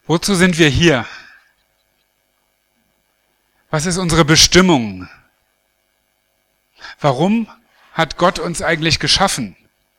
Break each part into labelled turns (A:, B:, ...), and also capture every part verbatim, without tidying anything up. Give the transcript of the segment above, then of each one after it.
A: Wozu sind wir hier? Was ist unsere Bestimmung? Warum hat Gott uns eigentlich geschaffen?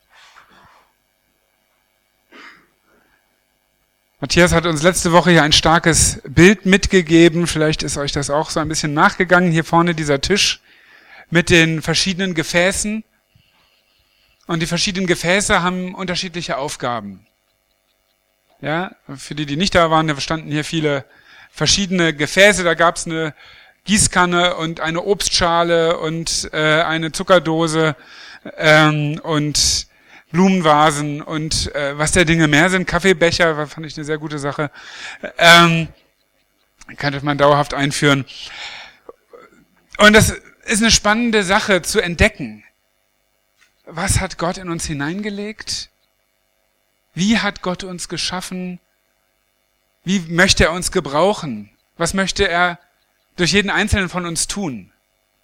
A: Matthias hat uns letzte Woche hier ein starkes Bild mitgegeben. Vielleicht ist euch das auch so ein bisschen nachgegangen. Hier vorne dieser Tisch mit den verschiedenen Gefäßen. Und die verschiedenen Gefäße haben unterschiedliche Aufgaben. Ja, für die, die nicht da waren, da standen hier viele verschiedene Gefäße. Da gab es eine Gießkanne und eine Obstschale und äh, eine Zuckerdose ähm, und Blumenvasen und äh, was der Dinge mehr sind. Kaffeebecher, fand ich eine sehr gute Sache. Ähm, könnte man dauerhaft einführen. Und das ist eine spannende Sache zu entdecken. Was hat Gott in uns hineingelegt? Wie hat Gott uns geschaffen? Wie möchte er uns gebrauchen? Was möchte er durch jeden Einzelnen von uns tun?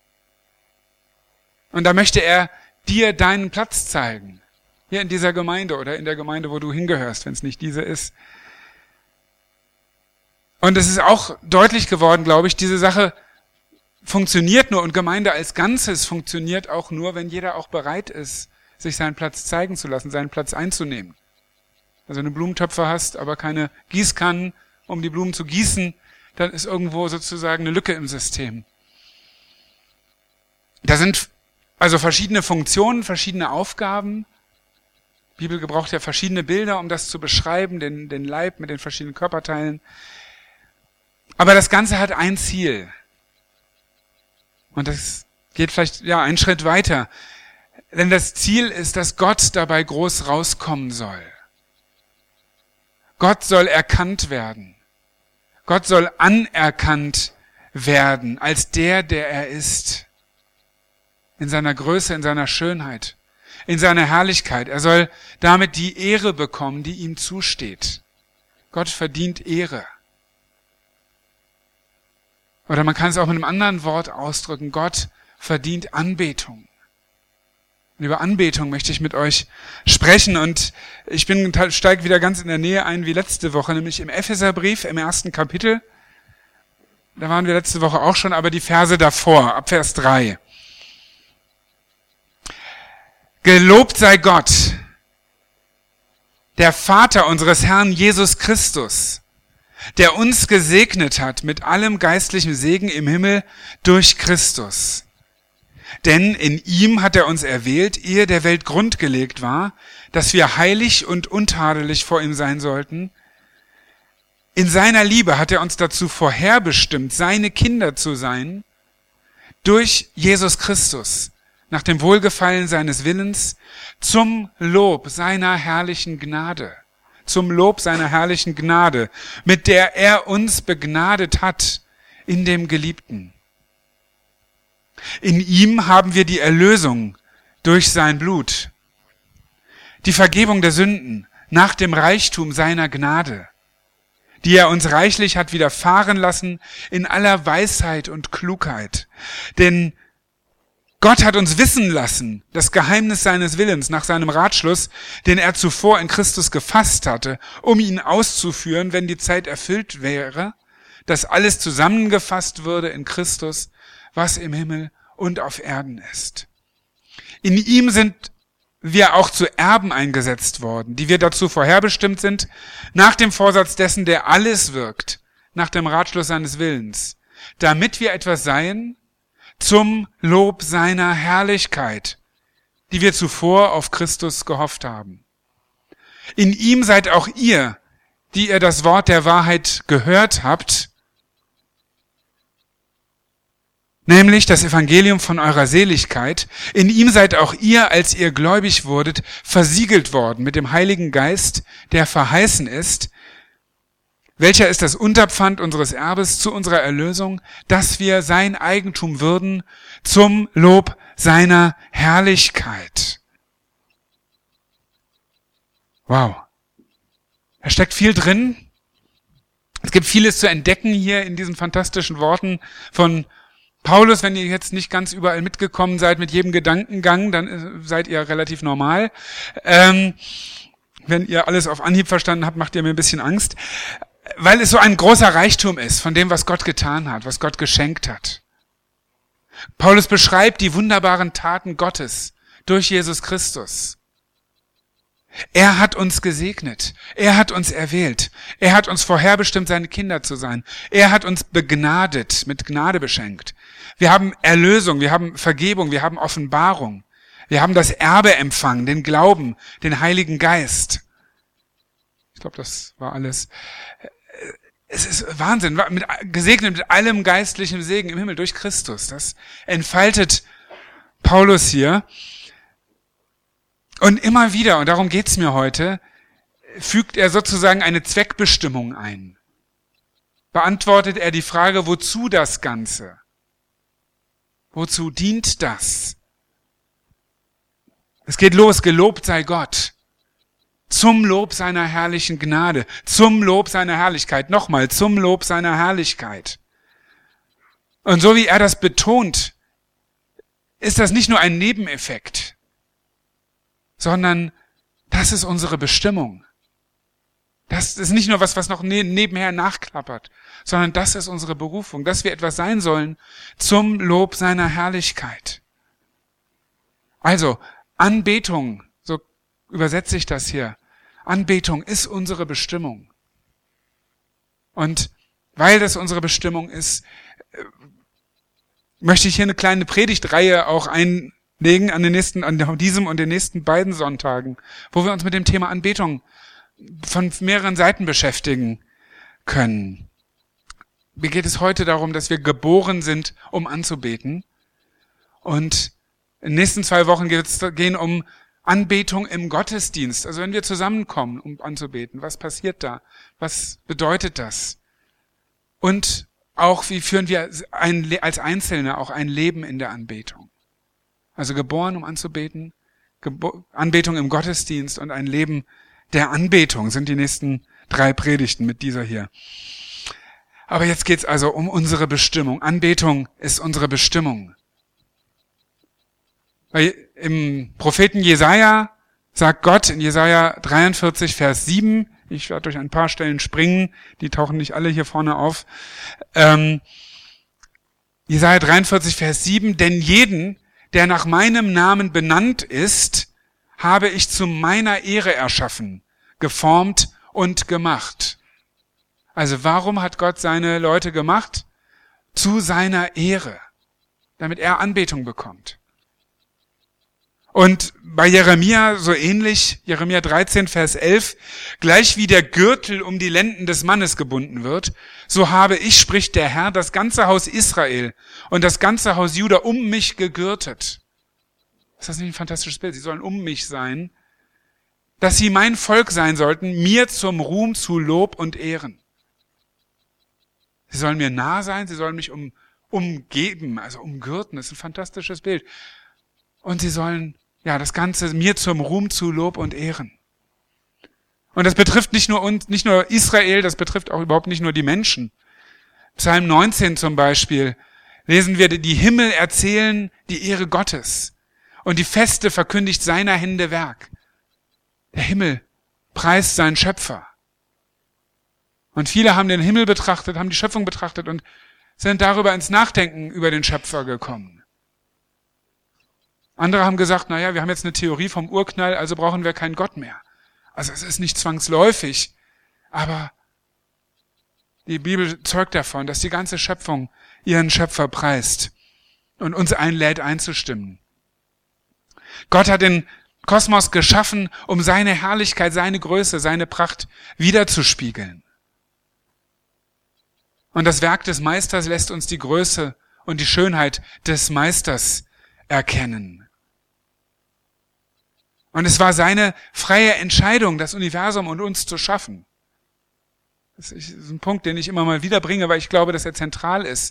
A: Und da möchte er dir deinen Platz zeigen. Hier in dieser Gemeinde oder in der Gemeinde, wo du hingehörst, wenn es nicht diese ist. Und es ist auch deutlich geworden, glaube ich, diese Sache funktioniert nur und Gemeinde als Ganzes funktioniert auch nur, wenn jeder auch bereit ist, sich seinen Platz zeigen zu lassen, seinen Platz einzunehmen. Also wenn du Blumentöpfe hast, aber keine Gießkannen, um die Blumen zu gießen, dann ist irgendwo sozusagen eine Lücke im System. Da sind also verschiedene Funktionen, verschiedene Aufgaben. Die Bibel gebraucht ja verschiedene Bilder, um das zu beschreiben, den, den Leib mit den verschiedenen Körperteilen. Aber das Ganze hat ein Ziel. Und das geht vielleicht ja einen Schritt weiter. Denn das Ziel ist, dass Gott dabei groß rauskommen soll. Gott soll erkannt werden. Gott soll anerkannt werden als der, der er ist. In seiner Größe, in seiner Schönheit, in seiner Herrlichkeit. Er soll damit die Ehre bekommen, die ihm zusteht. Gott verdient Ehre. Oder man kann es auch mit einem anderen Wort ausdrücken. Gott verdient Anbetung. Und über Anbetung möchte ich mit euch sprechen. Und ich bin steige wieder ganz in der Nähe ein wie letzte Woche, nämlich im Epheserbrief, im ersten Kapitel. Da waren wir letzte Woche auch schon, aber die Verse davor, ab Vers drei. Gelobt sei Gott, der Vater unseres Herrn Jesus Christus, der uns gesegnet hat mit allem geistlichen Segen im Himmel durch Christus. Denn in ihm hat er uns erwählt, ehe der Welt Grund gelegt war, dass wir heilig und untadelig vor ihm sein sollten. In seiner Liebe hat er uns dazu vorherbestimmt, seine Kinder zu sein, durch Jesus Christus, nach dem Wohlgefallen seines Willens, zum Lob seiner herrlichen Gnade. Zum Lob seiner herrlichen Gnade, mit der er uns begnadet hat in dem Geliebten. In ihm haben wir die Erlösung durch sein Blut, die Vergebung der Sünden nach dem Reichtum seiner Gnade, die er uns reichlich hat widerfahren lassen in aller Weisheit und Klugheit. Denn Gott hat uns wissen lassen, das Geheimnis seines Willens nach seinem Ratschluss, den er zuvor in Christus gefasst hatte, um ihn auszuführen, wenn die Zeit erfüllt wäre, dass alles zusammengefasst würde in Christus, was im Himmel und auf Erden ist. In ihm sind wir auch zu Erben eingesetzt worden, die wir dazu vorherbestimmt sind, nach dem Vorsatz dessen, der alles wirkt, nach dem Ratschluss seines Willens, damit wir etwas seien, zum Lob seiner Herrlichkeit, die wir zuvor auf Christus gehofft haben. In ihm seid auch ihr, die ihr das Wort der Wahrheit gehört habt, nämlich das Evangelium von eurer Seligkeit. In ihm seid auch ihr, als ihr gläubig wurdet, versiegelt worden mit dem Heiligen Geist, der verheißen ist, welcher ist das Unterpfand unseres Erbes zu unserer Erlösung, dass wir sein Eigentum würden zum Lob seiner Herrlichkeit. Wow. Da steckt viel drin. Es gibt vieles zu entdecken hier in diesen fantastischen Worten von Paulus. Wenn ihr jetzt nicht ganz überall mitgekommen seid mit jedem Gedankengang, dann seid ihr relativ normal. Ähm, wenn ihr alles auf Anhieb verstanden habt, macht ihr mir ein bisschen Angst. weil es so ein großer Reichtum ist von dem, was Gott getan hat, was Gott geschenkt hat. Paulus beschreibt die wunderbaren Taten Gottes durch Jesus Christus. Er hat uns gesegnet. Er hat uns erwählt. Er hat uns vorherbestimmt, seine Kinder zu sein. Er hat uns begnadet, mit Gnade beschenkt. Wir haben Erlösung, wir haben Vergebung, wir haben Offenbarung. Wir haben das Erbe empfangen, den Glauben, den Heiligen Geist. Ich glaube, das war alles. Es ist Wahnsinn, mit, gesegnet mit allem geistlichen Segen im Himmel durch Christus. Das entfaltet Paulus hier. Und immer wieder, und darum geht's mir heute, fügt er sozusagen eine Zweckbestimmung ein. Beantwortet er die Frage, wozu das Ganze? Wozu dient das? Es geht los, gelobt sei Gott. Zum Lob seiner herrlichen Gnade, zum Lob seiner Herrlichkeit, nochmal, zum Lob seiner Herrlichkeit. Und so wie er das betont, ist das nicht nur ein Nebeneffekt, sondern das ist unsere Bestimmung. Das ist nicht nur was, was noch nebenher nachklappert, sondern das ist unsere Berufung, dass wir etwas sein sollen zum Lob seiner Herrlichkeit. Also, Anbetung, so übersetze ich das hier. Anbetung ist unsere Bestimmung. Und weil das unsere Bestimmung ist, möchte ich hier eine kleine Predigtreihe auch einlegen an den nächsten, an diesem und den nächsten beiden Sonntagen, wo wir uns mit dem Thema Anbetung von mehreren Seiten beschäftigen können. Mir geht es heute darum, dass wir geboren sind, um anzubeten. Und in den nächsten zwei Wochen geht es gehen um Anbetung im Gottesdienst. Also wenn wir zusammenkommen, um anzubeten, was passiert da? Was bedeutet das? Und auch, wie führen wir ein, als Einzelne auch ein Leben in der Anbetung? Also geboren, um anzubeten, Gebo- Anbetung im Gottesdienst und ein Leben der Anbetung sind die nächsten drei Predigten mit dieser hier. Aber jetzt geht's also um unsere Bestimmung. Anbetung ist unsere Bestimmung. Weil im Propheten Jesaja sagt Gott in Jesaja dreiundvierzig, Vers sieben, ich werde durch ein paar Stellen springen, die tauchen nicht alle hier vorne auf, ähm, Jesaja dreiundvierzig, Vers sieben, denn jeden, der nach meinem Namen benannt ist, habe ich zu meiner Ehre erschaffen, geformt und gemacht. Also warum hat Gott seine Leute gemacht? Zu seiner Ehre, damit er Anbetung bekommt. Und bei Jeremia so ähnlich, Jeremia dreizehn, Vers elf, gleich wie der Gürtel um die Lenden des Mannes gebunden wird, so habe ich, spricht der Herr, das ganze Haus Israel und das ganze Haus Juda um mich gegürtet. Ist das nicht ein fantastisches Bild? Sie sollen um mich sein, dass sie mein Volk sein sollten, mir zum Ruhm, zu Lob und Ehren. Sie sollen mir nah sein, sie sollen mich um, umgeben, also umgürten. Das ist ein fantastisches Bild. Und sie sollen, ja, das Ganze mir zum Ruhm, zu Lob und Ehren. Und das betrifft nicht nur uns, nicht nur Israel, das betrifft auch überhaupt nicht nur die Menschen. Psalm neunzehn zum Beispiel lesen wir, die Himmel erzählen die Ehre Gottes. Und die Feste verkündigt seiner Hände Werk. Der Himmel preist seinen Schöpfer. Und viele haben den Himmel betrachtet, haben die Schöpfung betrachtet und sind darüber ins Nachdenken über den Schöpfer gekommen. Andere haben gesagt, naja, wir haben jetzt eine Theorie vom Urknall, also brauchen wir keinen Gott mehr. Also es ist nicht zwangsläufig, aber die Bibel zeugt davon, dass die ganze Schöpfung ihren Schöpfer preist und uns einlädt, einzustimmen. Gott hat den Kosmos geschaffen, um seine Herrlichkeit, seine Größe, seine Pracht wiederzuspiegeln. Und das Werk des Meisters lässt uns die Größe und die Schönheit des Meisters erkennen. Und es war seine freie Entscheidung, das Universum und uns zu schaffen. Das ist ein Punkt, den ich immer mal wieder bringe, weil ich glaube, dass er zentral ist.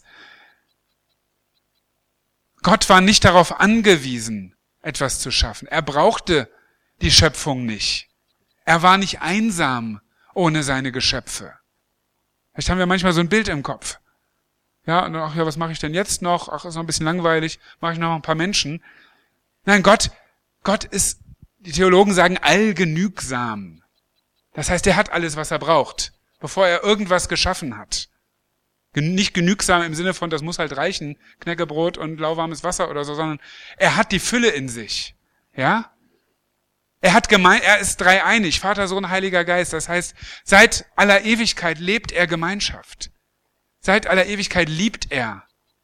A: Gott war nicht darauf angewiesen, etwas zu schaffen. Er brauchte die Schöpfung nicht. Er war nicht einsam ohne seine Geschöpfe. Vielleicht haben wir manchmal so ein Bild im Kopf. Ja, und ach ja, was mache ich denn jetzt noch? Ach, ist noch ein bisschen langweilig. Mache ich noch ein paar Menschen? Nein, Gott, Gott ist, die Theologen sagen, allgenügsam. Das heißt, er hat alles, was er braucht. bevor er irgendwas geschaffen hat. Nicht genügsam im Sinne von, das muss halt reichen, Knäckebrot und lauwarmes Wasser oder so, sondern er hat die Fülle in sich. Ja? Er hat gemeint, er ist dreieinig, Vater, Sohn, Heiliger Geist. Das heißt, seit aller Ewigkeit lebt er Gemeinschaft. Seit aller Ewigkeit liebt er.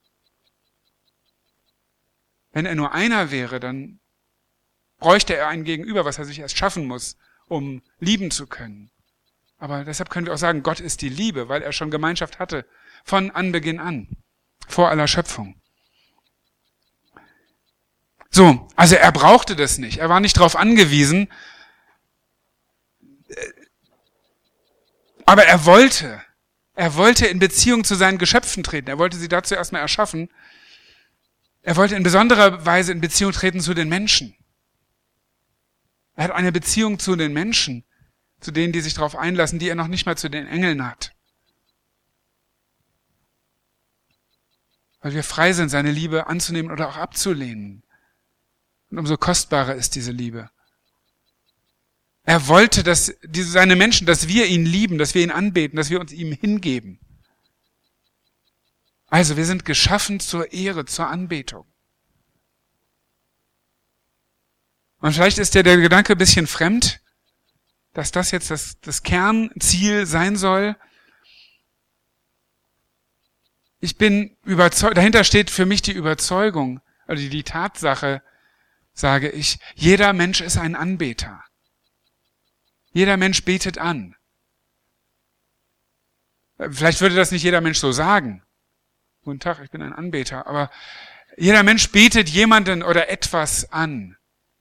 A: Wenn er nur einer wäre, dann bräuchte er ein Gegenüber, was er sich erst schaffen muss, um lieben zu können. Aber deshalb können wir auch sagen, Gott ist die Liebe, weil er schon Gemeinschaft hatte, von Anbeginn an, vor aller Schöpfung. So, also er brauchte das nicht, er war nicht darauf angewiesen, aber er wollte, er wollte in Beziehung zu seinen Geschöpfen treten, er wollte sie dazu erstmal erschaffen, er wollte in besonderer Weise in Beziehung treten zu den Menschen. Er hat eine Beziehung zu den Menschen, zu denen, die sich darauf einlassen, die er noch nicht mal zu den Engeln hat. Weil wir frei sind, seine Liebe anzunehmen oder auch abzulehnen. Und umso kostbarer ist diese Liebe. Er wollte, dass diese, seine Menschen, dass wir ihn lieben, dass wir ihn anbeten, dass wir uns ihm hingeben. Also wir sind geschaffen zur Ehre, zur Anbetung. Und vielleicht ist dir der Gedanke ein bisschen fremd, dass das jetzt das, das Kernziel sein soll. Ich bin überzeugt, dahinter steht für mich die Überzeugung, also die, die Tatsache, sage ich, jeder Mensch ist ein Anbeter. Jeder Mensch betet an. Vielleicht würde das nicht jeder Mensch so sagen. Guten Tag, ich bin ein Anbeter. Aber jeder Mensch betet jemanden oder etwas an.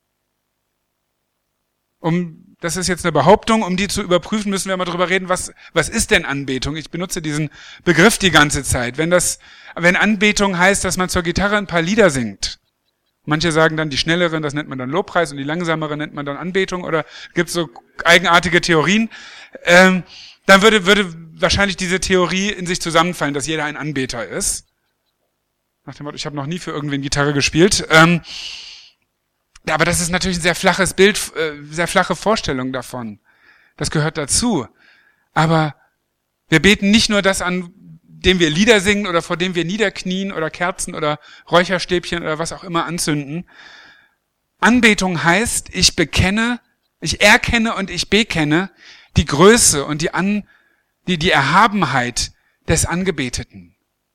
A: Um, das ist jetzt eine Behauptung, um die zu überprüfen, müssen wir mal drüber reden, was, was ist denn Anbetung? Ich benutze diesen Begriff die ganze Zeit. Wenn das, wenn Anbetung heißt, dass man zur Gitarre ein paar Lieder singt. Manche sagen dann, die schnelleren, das nennt man dann Lobpreis und die langsameren nennt man dann Anbetung oder gibt es so eigenartige Theorien. Ähm, dann würde, würde wahrscheinlich diese Theorie in sich zusammenfallen, dass jeder ein Anbeter ist. Nach dem Motto, ich habe noch nie für irgendwen Gitarre gespielt. Ähm, Ja, aber das ist natürlich ein sehr flaches Bild, äh, sehr flache Vorstellung davon. Das gehört dazu. Aber wir beten nicht nur das an, dem wir Lieder singen oder vor dem wir niederknien oder Kerzen oder Räucherstäbchen oder was auch immer anzünden. Anbetung heißt, ich bekenne, ich erkenne und ich bekenne die Größe und die An, die, die Erhabenheit des Angebeteten.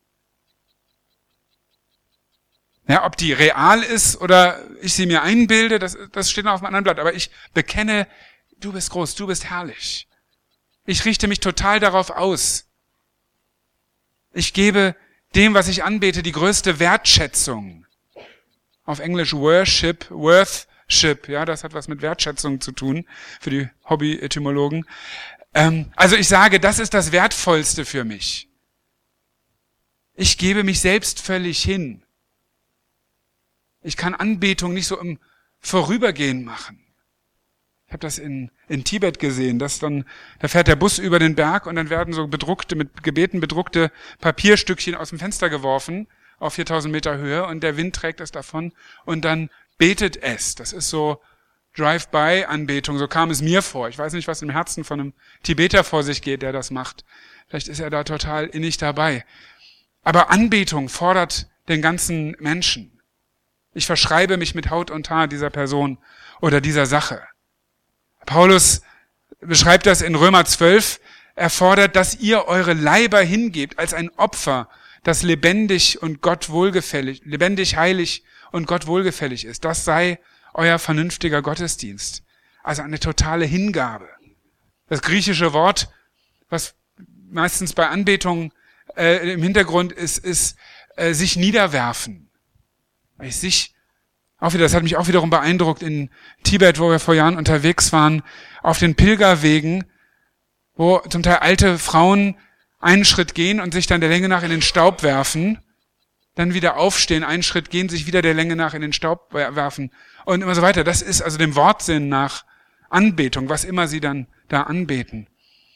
A: Ja, ob die real ist oder ich sie mir einbilde, das, das steht noch auf einem anderen Blatt. Aber ich bekenne, du bist groß, du bist herrlich. Ich richte mich total darauf aus. Ich gebe dem, was ich anbete, die größte Wertschätzung. Auf Englisch Worship, Worthship, ja, das hat was mit Wertschätzung zu tun, für die Hobby-Etymologen. Ähm, also ich sage, das ist das Wertvollste für mich. Ich gebe mich selbst völlig hin. Ich kann Anbetung nicht so im Vorübergehen machen. Ich habe das in, in Tibet gesehen, dass dann, da fährt der Bus über den Berg und dann werden so bedruckte, mit Gebeten bedruckte Papierstückchen aus dem Fenster geworfen auf viertausend Meter Höhe und der Wind trägt es davon und dann betet es. Das ist so Drive-by-Anbetung, so kam es mir vor. Ich weiß nicht, was im Herzen von einem Tibeter vor sich geht, der das macht. Vielleicht ist er da total innig dabei. Aber Anbetung fordert den ganzen Menschen. Ich verschreibe mich mit Haut und Haar dieser Person oder dieser Sache. Paulus beschreibt das in Römer zwölf. Er fordert, dass ihr eure Leiber hingebt als ein Opfer, das lebendig und Gott wohlgefällig, lebendig, heilig und Gott wohlgefällig ist. Das sei euer vernünftiger Gottesdienst. Also eine totale Hingabe. Das griechische Wort, was meistens bei Anbetung äh, im Hintergrund ist, ist äh, sich niederwerfen. Ich sich, auch wieder, das hat mich auch wiederum beeindruckt in Tibet, wo wir vor Jahren unterwegs waren, auf den Pilgerwegen, wo zum Teil alte Frauen einen Schritt gehen und sich dann der Länge nach in den Staub werfen, dann wieder aufstehen, einen Schritt gehen, sich wieder der Länge nach in den Staub werfen und immer so weiter. Das ist also dem Wortsinn nach Anbetung, was immer sie dann da anbeten.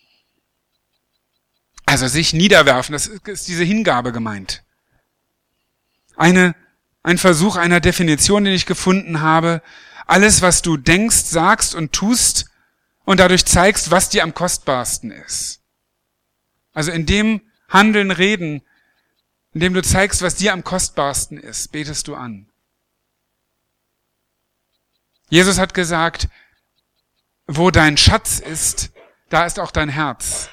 A: Also sich niederwerfen, das ist diese Hingabe gemeint. Eine Ein Versuch einer Definition, den ich gefunden habe. Alles, was du denkst, sagst und tust und dadurch zeigst, was dir am kostbarsten ist. Also in dem Handeln, Reden, in dem du zeigst, was dir am kostbarsten ist, betest du an. Jesus hat gesagt, wo dein Schatz ist, da ist auch dein Herz.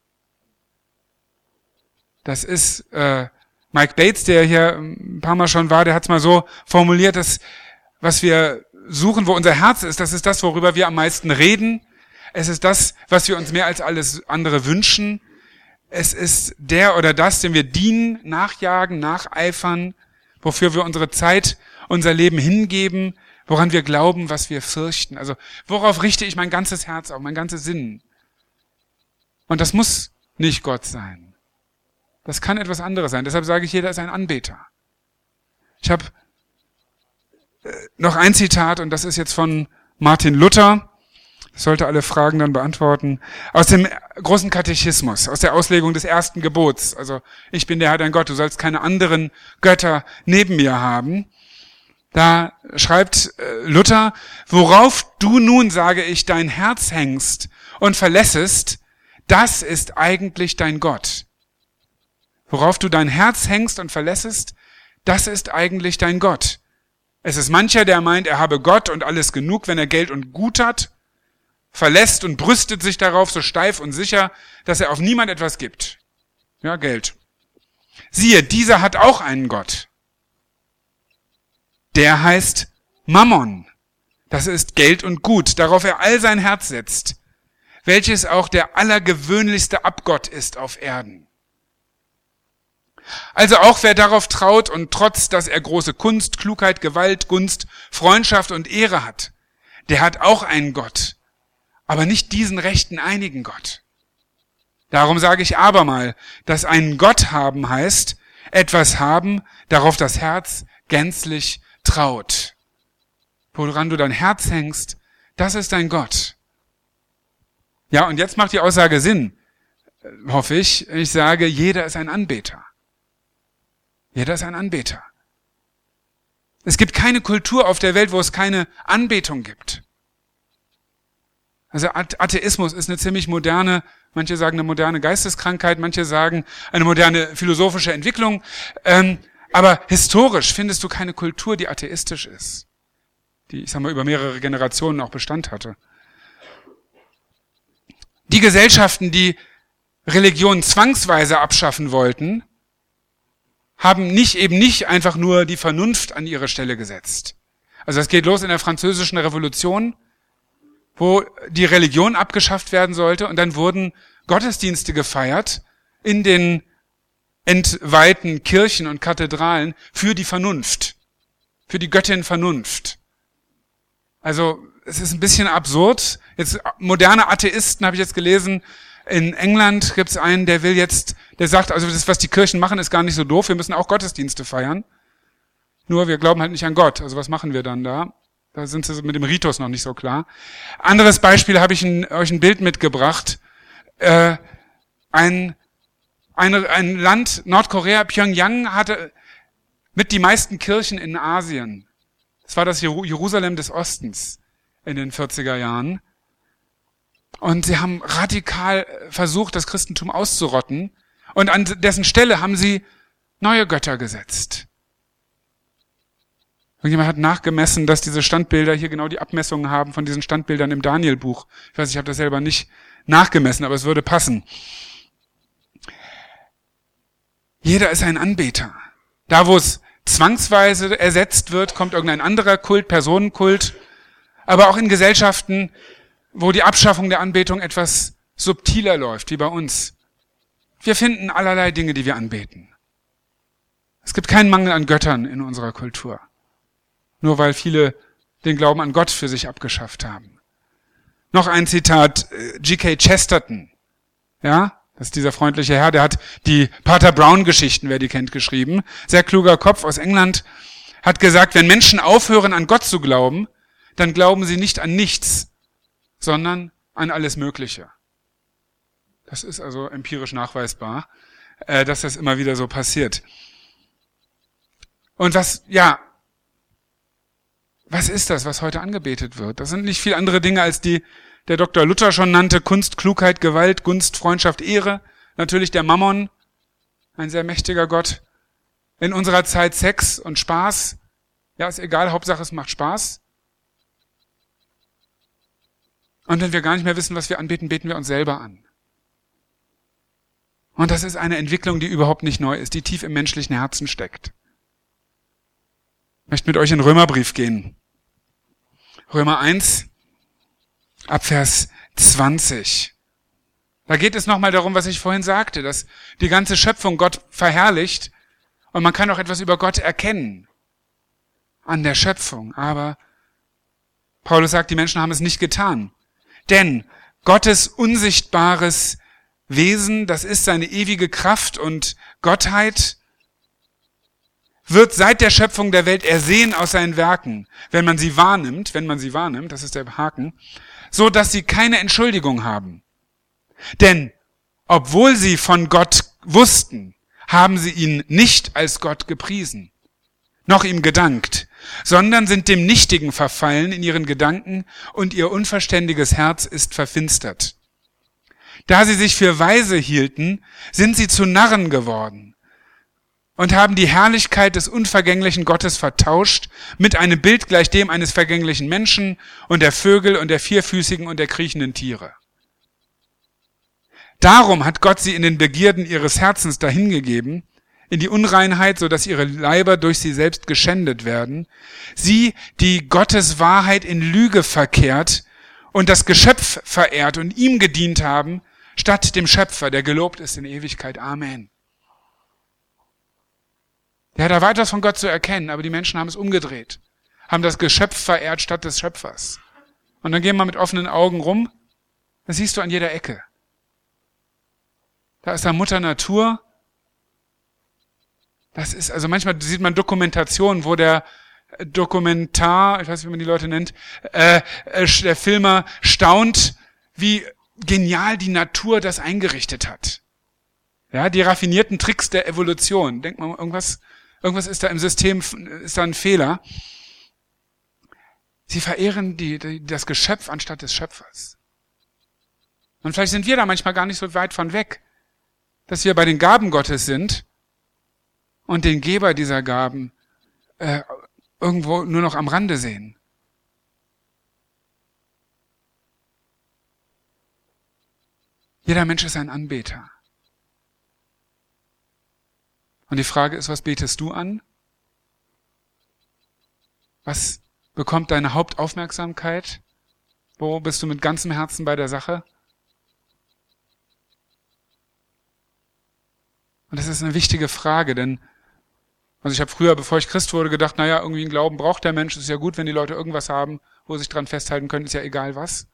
A: Das ist äh, Mike Bates, der hier ein paar Mal schon war, der hat es mal so formuliert, dass was wir suchen, wo unser Herz ist, das ist das, worüber wir am meisten reden. Es ist das, was wir uns mehr als alles andere wünschen. Es ist der oder das, dem wir dienen, nachjagen, nacheifern, wofür wir unsere Zeit, unser Leben hingeben, woran wir glauben, was wir fürchten. Also worauf richte ich mein ganzes Herz auf, mein ganzes Sinn? Und das muss nicht Gott sein. Das kann etwas anderes sein. Deshalb sage ich, jeder ist ein Anbeter. Ich habe noch ein Zitat, und das ist jetzt von Martin Luther. Das sollte alle Fragen dann beantworten. Aus dem großen Katechismus, aus der Auslegung des ersten Gebots. Also, ich bin der Herr dein Gott, du sollst keine anderen Götter neben mir haben. Da schreibt Luther, worauf du nun, sage ich, dein Herz hängst und verlässest, das ist eigentlich dein Gott. Worauf du dein Herz hängst und verlässest, das ist eigentlich dein Gott. Es ist mancher, der meint, er habe Gott und alles genug, wenn er Geld und Gut hat, verlässt und brüstet sich darauf so steif und sicher, dass er auf niemand etwas gibt. Ja, Geld. Siehe, dieser hat auch einen Gott. Der heißt Mammon. Das ist Geld und Gut, darauf er all sein Herz setzt, welches auch der allergewöhnlichste Abgott ist auf Erden. Also auch wer darauf traut und trotz, dass er große Kunst, Klugheit, Gewalt, Gunst, Freundschaft und Ehre hat, der hat auch einen Gott, aber nicht diesen rechten einigen Gott. Darum sage ich abermal, dass einen Gott haben heißt, etwas haben, darauf das Herz gänzlich traut. Woran du dein Herz hängst, das ist dein Gott. Ja, und jetzt macht die Aussage Sinn, hoffe ich. Ich sage, jeder ist ein Anbeter. Jeder ist ein Anbeter. Es gibt keine Kultur auf der Welt, wo es keine Anbetung gibt. Also Atheismus ist eine ziemlich moderne, manche sagen eine moderne Geisteskrankheit, manche sagen eine moderne philosophische Entwicklung. Ähm, aber historisch findest du keine Kultur, die atheistisch ist, die, ich sag mal, über mehrere Generationen auch Bestand hatte. Die Gesellschaften, die Religion zwangsweise abschaffen wollten, haben nicht eben nicht einfach nur die Vernunft an ihre Stelle gesetzt. Also es geht los in der Französischen Revolution, wo die Religion abgeschafft werden sollte, und dann wurden Gottesdienste gefeiert in den entweihten Kirchen und Kathedralen für die Vernunft, für die Göttin Vernunft. Also es ist ein bisschen absurd. Jetzt moderne Atheisten habe ich jetzt gelesen. In England gibt es einen, der will jetzt, der sagt, also das, was die Kirchen machen, ist gar nicht so doof. Wir müssen auch Gottesdienste feiern. Nur wir glauben halt nicht an Gott. Also was machen wir dann da? Da sind sie mit dem Ritus noch nicht so klar. Anderes Beispiel habe ich ein, euch ein Bild mitgebracht. Äh, ein, ein, ein Land, Nordkorea, Pyongyang, hatte mit die meisten Kirchen in Asien. Das war das Jerusalem des Ostens in den vierziger Jahren. Und sie haben radikal versucht, das Christentum auszurotten. Und an dessen Stelle haben sie neue Götter gesetzt. Irgendjemand hat nachgemessen, dass diese Standbilder hier genau die Abmessungen haben von diesen Standbildern im Daniel-Buch. Ich weiß, ich habe das selber nicht nachgemessen, aber es würde passen. Jeder ist ein Anbeter. Da, wo es zwangsweise ersetzt wird, kommt irgendein anderer Kult, Personenkult. Aber auch in Gesellschaften, wo die Abschaffung der Anbetung etwas subtiler läuft, wie bei uns. Wir finden allerlei Dinge, die wir anbeten. Es gibt keinen Mangel an Göttern in unserer Kultur. Nur weil viele den Glauben an Gott für sich abgeschafft haben. Noch ein Zitat, G K Chesterton. Ja, das ist dieser freundliche Herr, der hat die Pater Brown-Geschichten, wer die kennt, geschrieben. Sehr kluger Kopf aus England, hat gesagt, wenn Menschen aufhören, an Gott zu glauben, dann glauben sie nicht an nichts, sondern an alles Mögliche. Das ist also empirisch nachweisbar, äh, dass das immer wieder so passiert. Und was, ja, was ist das, was heute angebetet wird? Das sind nicht viel andere Dinge, als die der Doktor Luther schon nannte: Kunst, Klugheit, Gewalt, Gunst, Freundschaft, Ehre. natürlich der Mammon, ein sehr mächtiger Gott. In unserer Zeit Sex und Spaß. Ja, ist egal, Hauptsache es macht Spaß. Und wenn wir gar nicht mehr wissen, was wir anbeten, beten wir uns selber an. Und das ist eine Entwicklung, die überhaupt nicht neu ist, die tief im menschlichen Herzen steckt. Ich möchte mit euch in den Römerbrief gehen. Römer eins, ab Vers zwanzig. Da geht es nochmal darum, was ich vorhin sagte, dass die ganze Schöpfung Gott verherrlicht und man kann auch etwas über Gott erkennen an der Schöpfung. Aber Paulus sagt, die Menschen haben es nicht getan. Denn Gottes unsichtbares Wesen, das ist seine ewige Kraft und Gottheit, wird seit der Schöpfung der Welt ersehen aus seinen Werken, wenn man sie wahrnimmt, wenn man sie wahrnimmt, das ist der Haken, so dass sie keine Entschuldigung haben. Denn obwohl sie von Gott wussten, haben sie ihn nicht als Gott gepriesen, noch ihm gedankt, sondern sind dem Nichtigen verfallen in ihren Gedanken und ihr unverständiges Herz ist verfinstert. Da sie sich für weise hielten, sind sie zu Narren geworden und haben die Herrlichkeit des unvergänglichen Gottes vertauscht mit einem Bild gleich dem eines vergänglichen Menschen und der Vögel und der vierfüßigen und der kriechenden Tiere. Darum hat Gott sie in den Begierden ihres Herzens dahingegeben, in die Unreinheit, so dass ihre Leiber durch sie selbst geschändet werden, sie, die Gottes Wahrheit in Lüge verkehrt und das Geschöpf verehrt und ihm gedient haben, statt dem Schöpfer, der gelobt ist in Ewigkeit. Amen. Ja, da war etwas von Gott zu erkennen, aber die Menschen haben es umgedreht, haben das Geschöpf verehrt statt des Schöpfers. Und dann gehen wir mit offenen Augen rum, das siehst du an jeder Ecke. Da ist da Mutter Natur. Das ist, also manchmal sieht man Dokumentationen, wo der Dokumentar, ich weiß nicht, wie man die Leute nennt, äh, der Filmer staunt, wie genial die Natur das eingerichtet hat. Ja, die raffinierten Tricks der Evolution. Denkt man, irgendwas, irgendwas ist da im System, ist da ein Fehler. Sie verehren die, die, das Geschöpf anstatt des Schöpfers. Und vielleicht sind wir da manchmal gar nicht so weit von weg, dass wir bei den Gaben Gottes sind und den Geber dieser Gaben äh, irgendwo nur noch am Rande sehen. Jeder Mensch ist ein Anbeter. Und die Frage ist, was betest du an? Was bekommt deine Hauptaufmerksamkeit? Wo bist du mit ganzem Herzen bei der Sache? Und das ist eine wichtige Frage, denn also ich habe früher, bevor ich Christ wurde, gedacht, naja, irgendwie einen Glauben braucht der Mensch. Es ist ja gut, wenn die Leute irgendwas haben, wo sie sich dran festhalten können, ist ja egal was.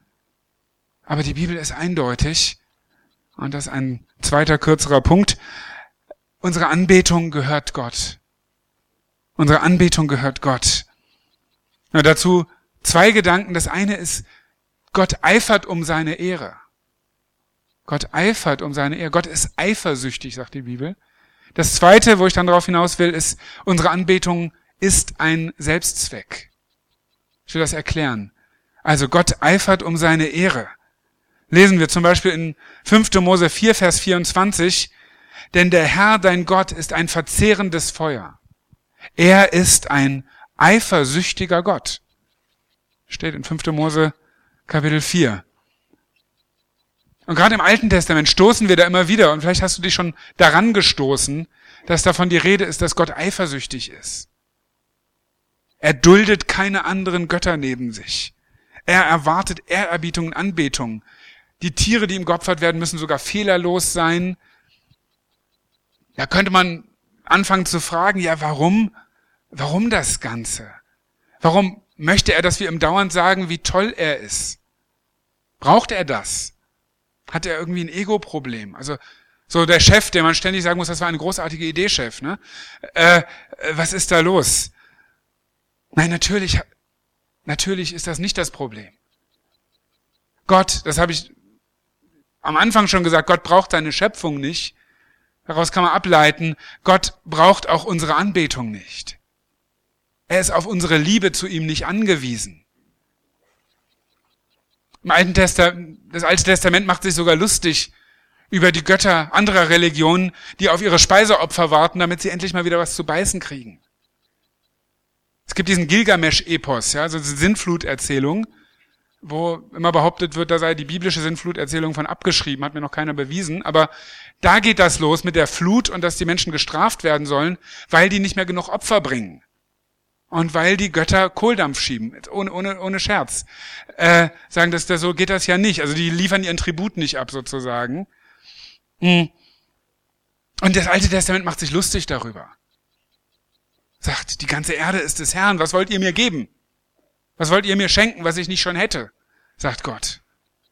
A: Aber die Bibel ist eindeutig, und das ist ein zweiter, kürzerer Punkt, unsere Anbetung gehört Gott. Unsere Anbetung gehört Gott. Na, dazu zwei Gedanken. Das eine ist, Gott eifert um seine Ehre. Gott eifert um seine Ehre. Gott ist eifersüchtig, sagt die Bibel. Das zweite, wo ich dann darauf hinaus will, ist, unsere Anbetung ist ein Selbstzweck. Ich will das erklären. Also Gott eifert um seine Ehre. Lesen wir zum Beispiel in fünfter Mose vier, Vers vierundzwanzig, denn der Herr, dein Gott, ist ein verzehrendes Feuer. Er ist ein eifersüchtiger Gott. Steht in fünfter Mose Kapitel vier. Und gerade im Alten Testament stoßen wir da immer wieder, und vielleicht hast du dich schon daran gestoßen, dass davon die Rede ist, dass Gott eifersüchtig ist. Er duldet keine anderen Götter neben sich. Er erwartet Ehrerbietung und Anbetung. Die Tiere, die ihm geopfert werden, müssen sogar fehlerlos sein. Da könnte man anfangen zu fragen, ja, warum, warum das Ganze? Warum möchte er, dass wir ihm dauernd sagen, wie toll er ist? Braucht er das? Hat er irgendwie ein Ego-Problem? Also so der Chef, der man ständig sagen muss, das war eine großartige Idee, Chef. Ne? Äh, was ist da los? Nein, natürlich, natürlich ist das nicht das Problem. Gott, das habe ich am Anfang schon gesagt, Gott braucht seine Schöpfung nicht. Daraus kann man ableiten, Gott braucht auch unsere Anbetung nicht. Er ist auf unsere Liebe zu ihm nicht angewiesen. Im Alten Testament, das Alte Testament macht sich sogar lustig über die Götter anderer Religionen, die auf ihre Speiseopfer warten, damit sie endlich mal wieder was zu beißen kriegen. Es gibt diesen Gilgamesch-Epos, ja, also diese Sintfluterzählung, wo immer behauptet wird, da sei die biblische Sintfluterzählung von abgeschrieben, hat mir noch keiner bewiesen, aber da geht das los mit der Flut und dass die Menschen gestraft werden sollen, weil die nicht mehr genug Opfer bringen. Und weil die Götter Kohldampf schieben, ohne, ohne, ohne Scherz. Äh, sagen, dass das so geht das ja nicht. Also die liefern ihren Tribut nicht ab, sozusagen. Und das Alte Testament macht sich lustig darüber. Sagt, die ganze Erde ist des Herrn, was wollt ihr mir geben? Was wollt ihr mir schenken, was ich nicht schon hätte? Sagt Gott.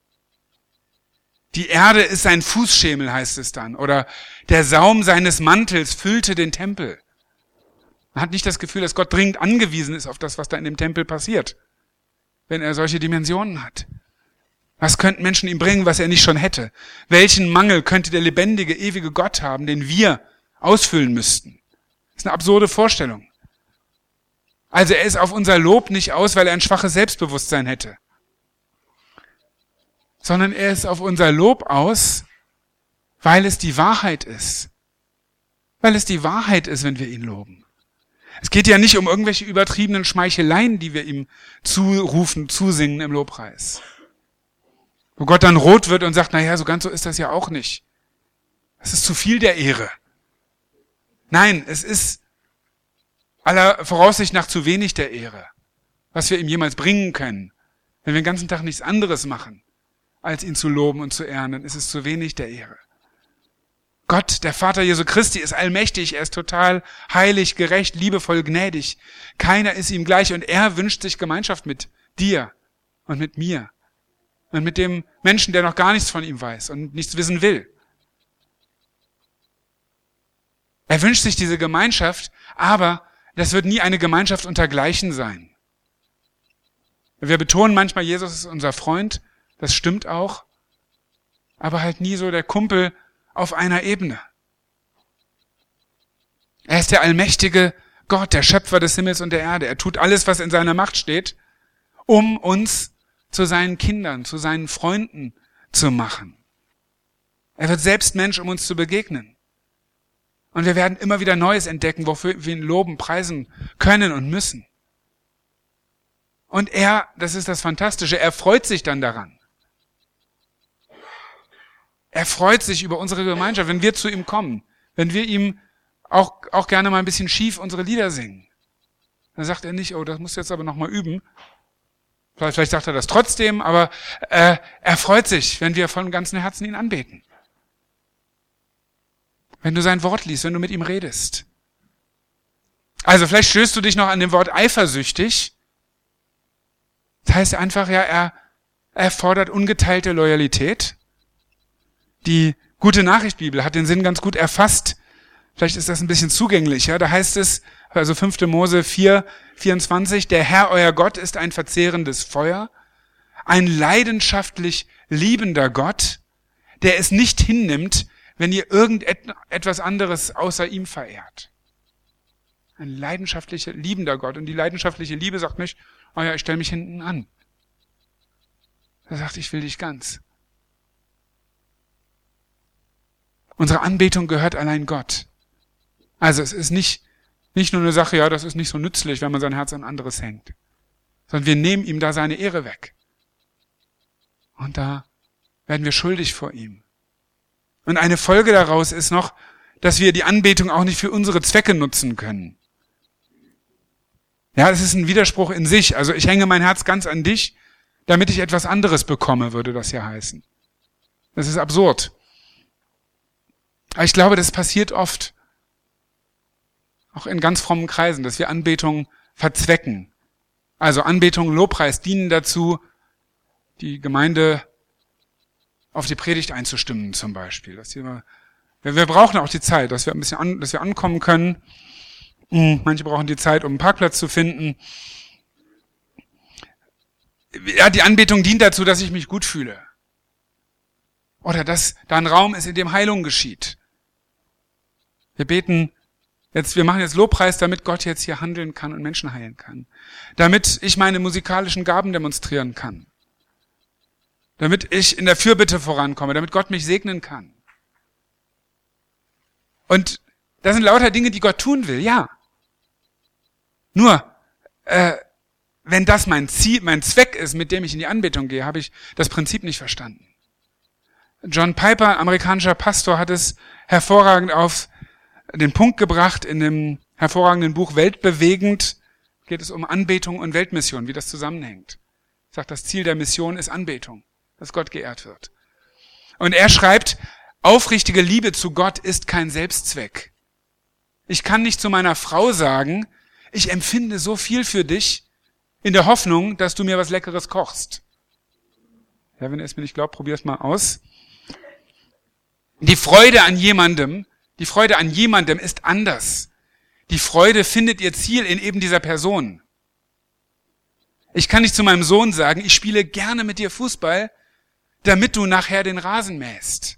A: Die Erde ist sein Fußschemel, heißt es dann. Oder der Saum seines Mantels füllte den Tempel. Man hat nicht das Gefühl, dass Gott dringend angewiesen ist auf das, was da in dem Tempel passiert, wenn er solche Dimensionen hat. Was könnten Menschen ihm bringen, was er nicht schon hätte? Welchen Mangel könnte der lebendige, ewige Gott haben, den wir ausfüllen müssten? Das ist eine absurde Vorstellung. Also er ist auf unser Lob nicht aus, weil er ein schwaches Selbstbewusstsein hätte, sondern er ist auf unser Lob aus, weil es die Wahrheit ist. Weil es die Wahrheit ist, wenn wir ihn loben. Es geht ja nicht um irgendwelche übertriebenen Schmeicheleien, die wir ihm zurufen, zusingen im Lobpreis. Wo Gott dann rot wird und sagt, naja, so ganz so ist das ja auch nicht. Das ist zu viel der Ehre. Nein, es ist aller Voraussicht nach zu wenig der Ehre, was wir ihm jemals bringen können. Wenn wir den ganzen Tag nichts anderes machen, als ihn zu loben und zu ehren, dann ist es zu wenig der Ehre. Gott, der Vater Jesu Christi, ist allmächtig, er ist total heilig, gerecht, liebevoll, gnädig. Keiner ist ihm gleich und er wünscht sich Gemeinschaft mit dir und mit mir und mit dem Menschen, der noch gar nichts von ihm weiß und nichts wissen will. Er wünscht sich diese Gemeinschaft, aber das wird nie eine Gemeinschaft unter Gleichen sein. Wir betonen manchmal, Jesus ist unser Freund, das stimmt auch, aber halt nie so der Kumpel auf einer Ebene. Er ist der allmächtige Gott, der Schöpfer des Himmels und der Erde. Er tut alles, was in seiner Macht steht, um uns zu seinen Kindern, zu seinen Freunden zu machen. Er wird selbst Mensch, um uns zu begegnen. Und wir werden immer wieder Neues entdecken, wofür wir ihn loben, preisen können und müssen. Und er, das ist das Fantastische, er freut sich dann daran. Er freut sich über unsere Gemeinschaft, wenn wir zu ihm kommen, wenn wir ihm auch, auch gerne mal ein bisschen schief unsere Lieder singen. Dann sagt er nicht, oh, das musst du jetzt aber noch mal üben. Vielleicht, vielleicht sagt er das trotzdem, aber äh, er freut sich, wenn wir von ganzem Herzen ihn anbeten. Wenn du sein Wort liest, wenn du mit ihm redest. Also vielleicht stößt du dich noch an dem Wort eifersüchtig. Das heißt einfach, ja, er, er fordert ungeteilte Loyalität. Die Gute Nachricht Bibel hat den Sinn ganz gut erfasst. Vielleicht ist das ein bisschen zugänglicher. Da heißt es, also fünfte Mose vier, vierundzwanzig, der Herr, euer Gott, ist ein verzehrendes Feuer, ein leidenschaftlich liebender Gott, der es nicht hinnimmt, wenn ihr irgendetwas anderes außer ihm verehrt. Ein leidenschaftlicher, liebender Gott. Und die leidenschaftliche Liebe sagt nicht, oh ja, ich stelle mich hinten an. Er sagt, ich will dich ganz. Unsere Anbetung gehört allein Gott. Also es ist nicht, nicht nur eine Sache, ja, das ist nicht so nützlich, wenn man sein Herz an anderes hängt. Sondern wir nehmen ihm da seine Ehre weg. Und da werden wir schuldig vor ihm. Und eine Folge daraus ist noch, dass wir die Anbetung auch nicht für unsere Zwecke nutzen können. Ja, es ist ein Widerspruch in sich. Also ich hänge mein Herz ganz an dich, damit ich etwas anderes bekomme, würde das ja heißen. Das ist absurd. Aber ich glaube, das passiert oft, auch in ganz frommen Kreisen, dass wir Anbetung verzwecken. Also Anbetung, Lobpreis dienen dazu, die Gemeinde auf die Predigt einzustimmen zum Beispiel. Dass wir, wir brauchen auch die Zeit, dass wir ein bisschen an, dass wir ankommen können. Manche brauchen die Zeit, um einen Parkplatz zu finden. Ja, die Anbetung dient dazu, dass ich mich gut fühle. Oder dass da ein Raum ist, in dem Heilung geschieht. Wir beten jetzt, wir machen jetzt Lobpreis, damit Gott jetzt hier handeln kann und Menschen heilen kann. Damit ich meine musikalischen Gaben demonstrieren kann. Damit ich in der Fürbitte vorankomme, damit Gott mich segnen kann. Und das sind lauter Dinge, die Gott tun will, ja. Nur, äh, wenn das mein Ziel, mein Zweck ist, mit dem ich in die Anbetung gehe, habe ich das Prinzip nicht verstanden. John Piper, amerikanischer Pastor, hat es hervorragend auf den Punkt gebracht in dem hervorragenden Buch Weltbewegend. Geht es um Anbetung und Weltmission, wie das zusammenhängt. Er sagt, das Ziel der Mission ist Anbetung, dass Gott geehrt wird. Und er schreibt, aufrichtige Liebe zu Gott ist kein Selbstzweck. Ich kann nicht zu meiner Frau sagen, ich empfinde so viel für dich, in der Hoffnung, dass du mir was Leckeres kochst. Ja, wenn ihr es mir nicht glaubt, probier es mal aus. Die Freude an jemandem, die Freude an jemandem ist anders. Die Freude findet ihr Ziel in eben dieser Person. Ich kann nicht zu meinem Sohn sagen, ich spiele gerne mit dir Fußball, damit du nachher den Rasen mähst.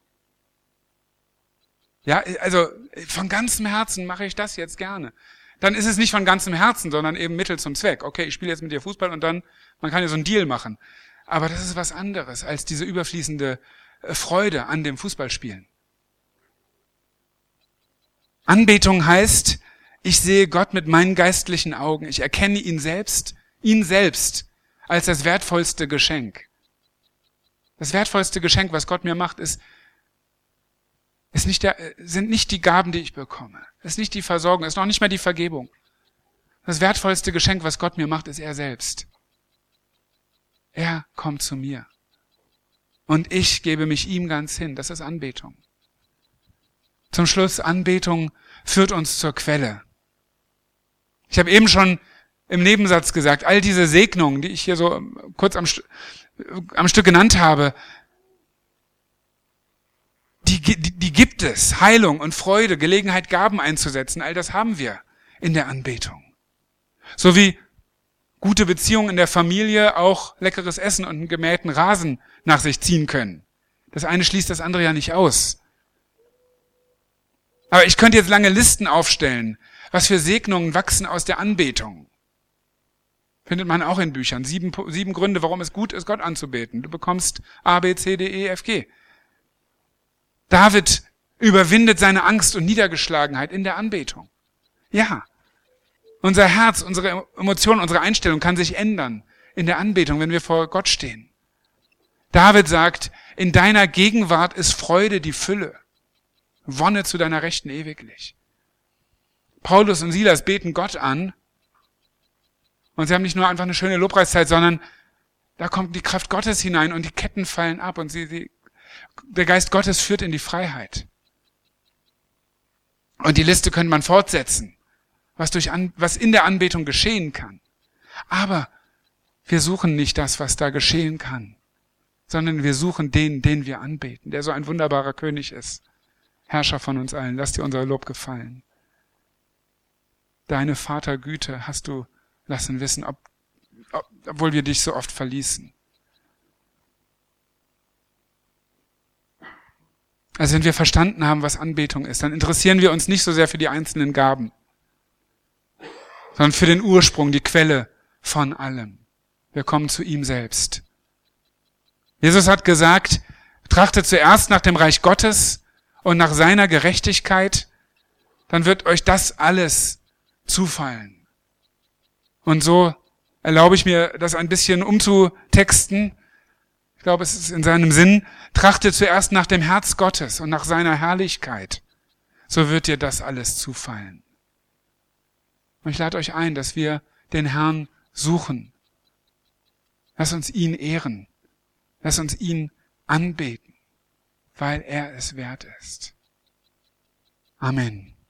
A: Ja, also von ganzem Herzen mache ich das jetzt gerne. Dann ist es nicht von ganzem Herzen, sondern eben Mittel zum Zweck. Okay, ich spiele jetzt mit dir Fußball und dann, man kann ja so einen Deal machen. Aber das ist was anderes als diese überfließende Freude an dem Fußballspielen. Anbetung heißt, ich sehe Gott mit meinen geistlichen Augen. Ich erkenne ihn selbst, ihn selbst als das wertvollste Geschenk. Das wertvollste Geschenk, was Gott mir macht, ist, ist nicht der, sind nicht die Gaben, die ich bekomme. Ist nicht die Versorgung, ist noch nicht mal die Vergebung. Das wertvollste Geschenk, was Gott mir macht, ist er selbst. Er kommt zu mir. Und ich gebe mich ihm ganz hin. Das ist Anbetung. Zum Schluss, Anbetung führt uns zur Quelle. Ich habe eben schon im Nebensatz gesagt, all diese Segnungen, die ich hier so kurz am, am Stück genannt habe, Die, die, die gibt es. Heilung und Freude, Gelegenheit, Gaben einzusetzen. All das haben wir in der Anbetung. So wie gute Beziehungen in der Familie auch leckeres Essen und einen gemähten Rasen nach sich ziehen können. Das eine schließt das andere ja nicht aus. Aber ich könnte jetzt lange Listen aufstellen, was für Segnungen wachsen aus der Anbetung. Findet man auch in Büchern. Sieben, sieben Gründe, warum es gut ist, Gott anzubeten. Du bekommst A, B, C, D, E, F, G. David überwindet seine Angst und Niedergeschlagenheit in der Anbetung. Ja, unser Herz, unsere Emotionen, unsere Einstellung kann sich ändern in der Anbetung, wenn wir vor Gott stehen. David sagt, in deiner Gegenwart ist Freude die Fülle. Wonne zu deiner Rechten ewiglich. Paulus und Silas beten Gott an und sie haben nicht nur einfach eine schöne Lobpreiszeit, sondern da kommt die Kraft Gottes hinein und die Ketten fallen ab und sie, sie der Geist Gottes führt in die Freiheit. Und die Liste könnte man fortsetzen, was durch An, was in der Anbetung geschehen kann. Aber wir suchen nicht das, was da geschehen kann, sondern wir suchen den, den wir anbeten, der so ein wunderbarer König ist, Herrscher von uns allen. Lass dir unser Lob gefallen. Deine Vatergüte hast du lassen wissen, ob, ob, obwohl wir dich so oft verließen. Also wenn wir verstanden haben, was Anbetung ist, dann interessieren wir uns nicht so sehr für die einzelnen Gaben, sondern für den Ursprung, die Quelle von allem. Wir kommen zu ihm selbst. Jesus hat gesagt, trachtet zuerst nach dem Reich Gottes und nach seiner Gerechtigkeit, dann wird euch das alles zufallen. Und so erlaube ich mir, das ein bisschen umzutexten. Ich glaube, es ist in seinem Sinn, trachte zuerst nach dem Herz Gottes und nach seiner Herrlichkeit. So wird dir das alles zufallen. Und ich lade euch ein, dass wir den Herrn suchen. Lass uns ihn ehren. Lass uns ihn anbeten, weil er es wert ist. Amen.